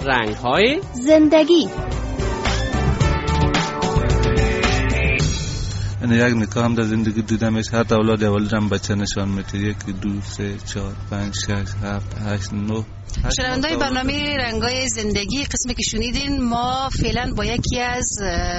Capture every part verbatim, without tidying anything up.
رنگ‌های زندگی. یعنی یک نکاح هم در زندگی دیدمش، هر اولاد اولی هم بچه نشان میده، یکی دو سه چهار پنج شش هفت هشت نه. شنوندای برنامه رنگای زندگی، قسمی که شنیدین ما فعلا با یکی از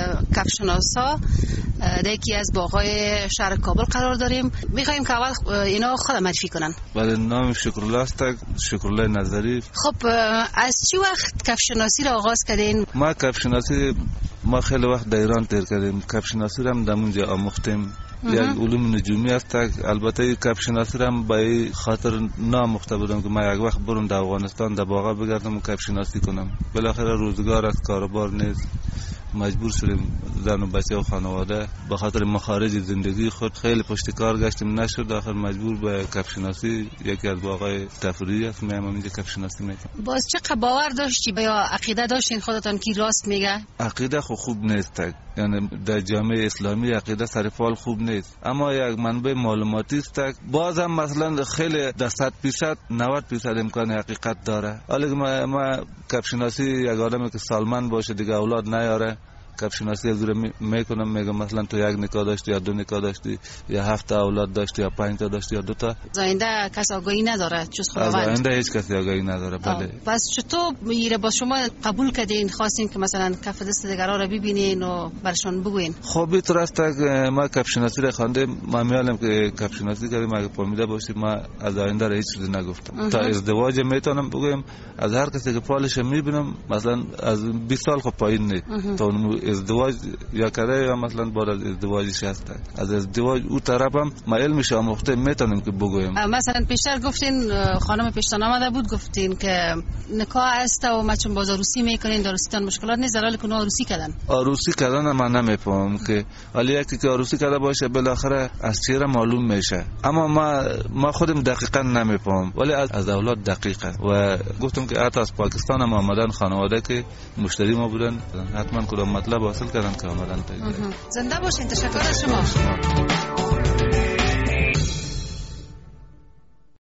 کفشناسا در یکی از باغ‌های شهر کابل قرار داریم. میخوایم که اول اینا خود معرفی کنن. بله، نام شکرالله است، شکرالله نظری. خب از چی وقت کفشناسی را آغاز کردین؟ ما کفشناسی ما خیلی وقت در ایران تیر کردیم، کفشناسی را هم در اونجا آموختیم. یک علوم نجومی است. البته کفشناسی را هم به خاطر ناموخته بودم که ما یک وقت برم در افغانستان در باغا بگردم و کفشناسی کنم. بالاخره روزگار از کاروبار نیست، مجبور شدیم زن و بچه و خانواده به خاطر مخارج زندگی خود خیلی پشت کار گشتیم، نشد، آخر مجبور به کفشناسی یکی از باغ‌های تفریحی است میام اینجا کفشناسی میکنم. باز چه باور داشتی یا عقیده داشتین خودتان کی راست میگه؟ عقیده خو خوب نیست، یعنی در جامعه اسلامی عقیده سرفال خوب نیست، اما یک منبع معلوماتی است. باز هم مثلا خیلی در صد درصد نود درصد امکان حقیقت داره. حالا ما, ما کفشناسی یک آدمی که سالمند باشه دیگه اولاد نیاره، کفشناسی از دوره میکنم، میگم مثلا تو یک نکاح داشتی یا دو نکاح داشتی یا هفت اولاد داشتی یا پنج تا داشتی یا دو تا، زاینده کس آگاهی نداره جز خداوند. زاینده هیچ کسی آگاهی نداره. بله. پس چطور میره با شما قبول کردین، خواستین که مثلا کف دست دیگران رو ببینین و برشون بگوین؟ خب این طور است ما کفشناسی را خواندیم، ما میالم که کفشناسی کردیم، اگه فهمیده باشیم ما از آینده را هیچ چیزی نگفتم. تا ازدواج میتونم بگم از هر کسی که فالش میبینم مثلا از بیست سال خب پایین نه تا ازدواج یا کرده یا مثلا بعد از ازدواجش هست. از ازدواج او طرفم ما علمش آموخته میتونیم که بگویم. مثلا پیشتر گفتین خانم پیشتر آمده بود گفتین که نکاح است و ما چون باز عروسی میکنین، در عروسیتان مشکلات نیست، ولی که عروسی کردن عروسی کردن من نمیفهمم که ولی یکی که عروسی کرده باشه بالاخره از چهره معلوم میشه، اما ما ما خودم دقیقاً نمیفهمم، ولی از, از اولاد دقیقه. و گفتم که حتی از پاکستان هم آمدن خانواده که مشتری ما بودن، حتما کدام مطلب حاصل کردن که آمدن. زنده باشین. تشکر از شما.